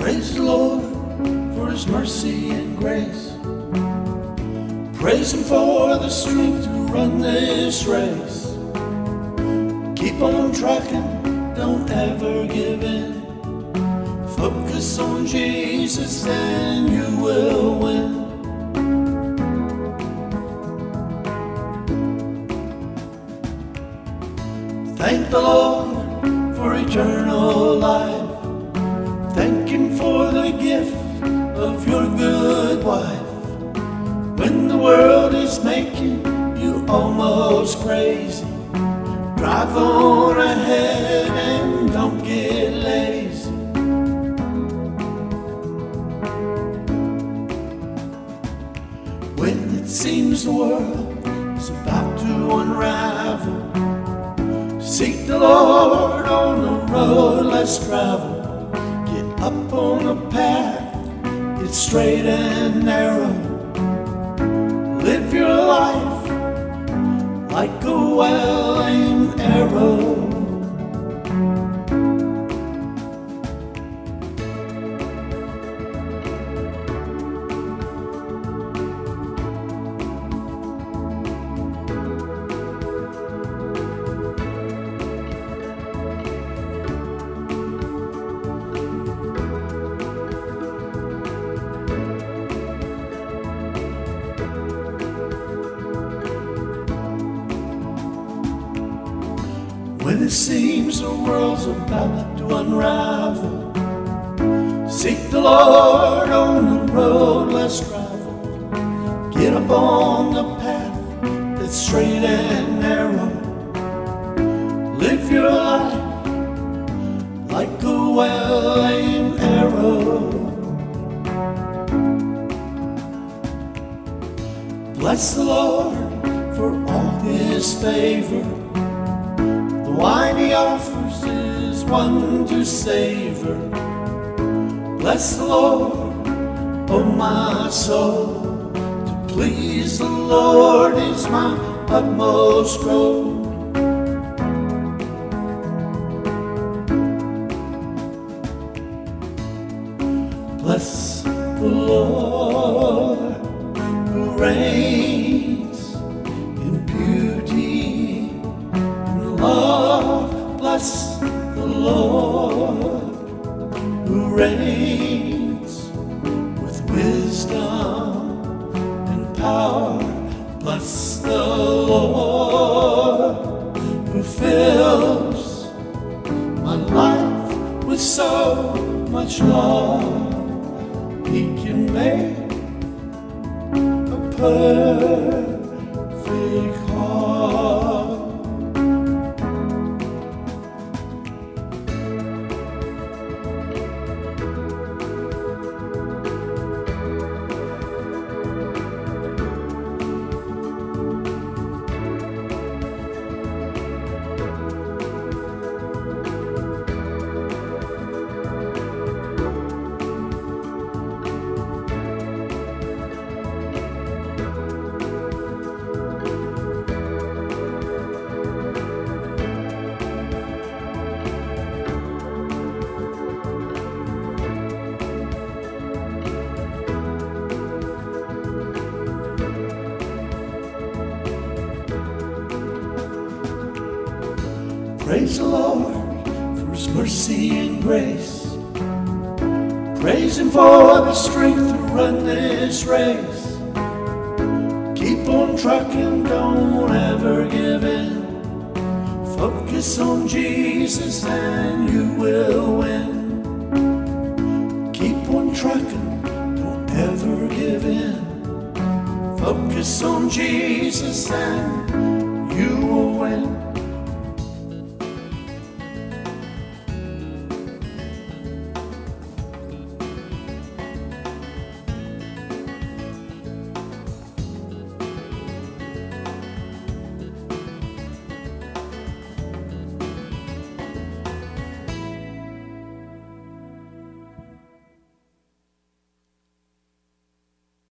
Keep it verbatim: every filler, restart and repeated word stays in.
Praise the Lord for His mercy and grace. Praise Him for the strength to run this race. Keep on trucking, don't ever give in. Focus on Jesus and you will win. Thank the Lord for eternal life. Thank Him for the gift of your good wife. When the world is making you almost crazy, drive on ahead and don't get lazy. When it seems the world is about to unravel, seek the Lord on the road less traveled. Get up on the path, it's straight and narrow. Live your life like a well-aimed arrow. When it seems the world's about to unravel, seek the Lord on the road less traveled. Get up on the path that's straight and narrow. Live your life like a well-aimed arrow. Bless the Lord for all His favor. The wine He offers is one to savor. Bless the Lord, oh my soul. To please the Lord is my utmost goal. Bless the Lord who reigns in beauty and love. Bless the Lord who reigns with wisdom and power. Bless the Lord who fills my life with so much love. He can make a perfect heart. Praise the Lord for His mercy and grace. Praise Him for the strength to run this race. Keep on trucking, don't ever give in. Focus on Jesus and you will win. Keep on trucking, don't ever give in. Focus on Jesus and you will win.